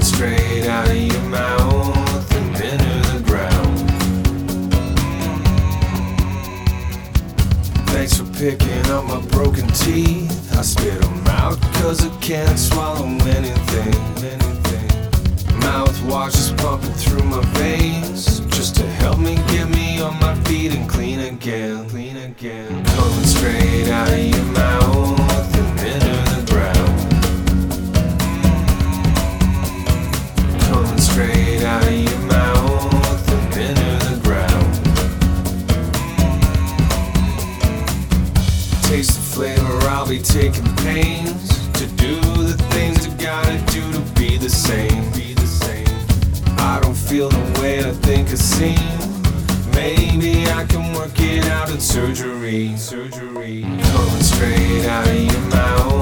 straight out of your mouth and into the ground. Thanks for picking up my broken teeth. I spit them out cause I can't swallow anything. Mouthwash is pumping through my veins just to help me get me on my feet and clean again. Coming straight out of your mouth and into the ground. Coming straight out of your mouth and into the ground. Taste the flavor, I'll be taking pains to do the things I gotta do to be the same. I don't feel the way I think I seem. Maybe I can work it out in surgery. Coming straight out of your mouth